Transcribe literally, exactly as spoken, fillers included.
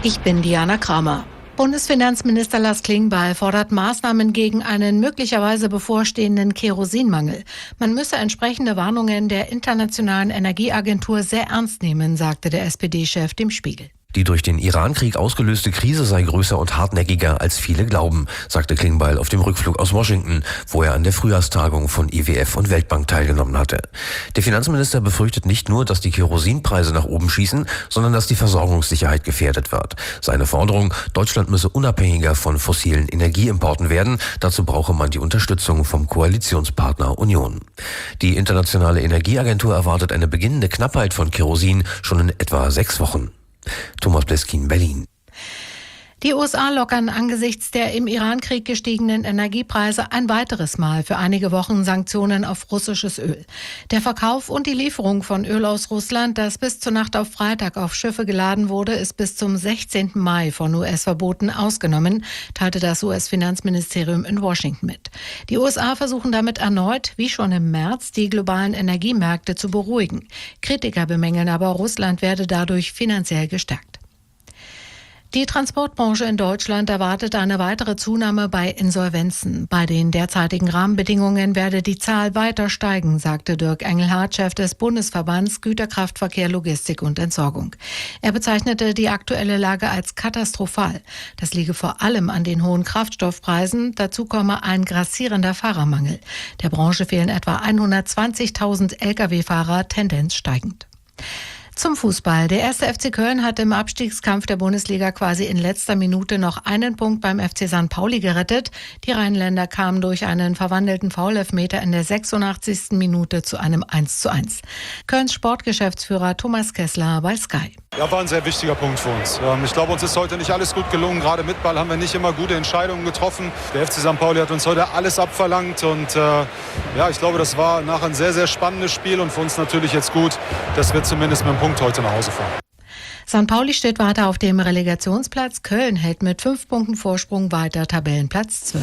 Ich bin Diana Kramer. Bundesfinanzminister Lars Klingbeil fordert Maßnahmen gegen einen möglicherweise bevorstehenden Kerosinmangel. Man müsse entsprechende Warnungen der Internationalen Energieagentur sehr ernst nehmen, sagte der S P D-Chef dem Spiegel. Die durch den Iran-Krieg ausgelöste Krise sei größer und hartnäckiger, als viele glauben, sagte Klingbeil auf dem Rückflug aus Washington, wo er an der Frühjahrstagung von I W F und Weltbank teilgenommen hatte. Der Finanzminister befürchtet nicht nur, dass die Kerosinpreise nach oben schießen, sondern dass die Versorgungssicherheit gefährdet wird. Seine Forderung, Deutschland müsse unabhängiger von fossilen Energieimporten werden, dazu brauche man die Unterstützung vom Koalitionspartner Union. Die Internationale Energieagentur erwartet eine beginnende Knappheit von Kerosin schon in etwa sechs Wochen. Thomas Bleskin, Berlin. Die U S A lockern angesichts der im Iran-Krieg gestiegenen Energiepreise ein weiteres Mal für einige Wochen Sanktionen auf russisches Öl. Der Verkauf und die Lieferung von Öl aus Russland, das bis zur Nacht auf Freitag auf Schiffe geladen wurde, ist bis zum sechzehnten Mai von U S-Verboten ausgenommen, teilte das U S-Finanzministerium in Washington mit. Die U S A versuchen damit erneut, wie schon im März, die globalen Energiemärkte zu beruhigen. Kritiker bemängeln aber, Russland werde dadurch finanziell gestärkt. Die Transportbranche in Deutschland erwartet eine weitere Zunahme bei Insolvenzen. Bei den derzeitigen Rahmenbedingungen werde die Zahl weiter steigen, sagte Dirk Engelhardt, Chef des Bundesverbands Güterkraftverkehr, Logistik und Entsorgung. Er bezeichnete die aktuelle Lage als katastrophal. Das liege vor allem an den hohen Kraftstoffpreisen. Dazu komme ein grassierender Fahrermangel. Der Branche fehlen etwa hundertzwanzigtausend L K W-Fahrer, Tendenz steigend. Zum Fußball. Der erste F C Köln hat im Abstiegskampf der Bundesliga quasi in letzter Minute noch einen Punkt beim F C Sankt Pauli gerettet. Die Rheinländer kamen durch einen verwandelten Foul-Elfmeter in der sechsundachtzigsten Minute zu einem eins zu eins. Kölns Sportgeschäftsführer Thomas Kessler bei Sky. Ja, war ein sehr wichtiger Punkt für uns. Ich glaube, uns ist heute nicht alles gut gelungen. Gerade mit Ball haben wir nicht immer gute Entscheidungen getroffen. Der F C Sankt Pauli hat uns heute alles abverlangt. Und äh, ja, ich glaube, das war nachher ein sehr, sehr spannendes Spiel. Und für uns natürlich jetzt gut, dass wir zumindest mit dem Punkt heute nach Hause fahren. Sankt Pauli steht weiter auf dem Relegationsplatz. Köln hält mit fünf Punkten Vorsprung weiter Tabellenplatz zwölf.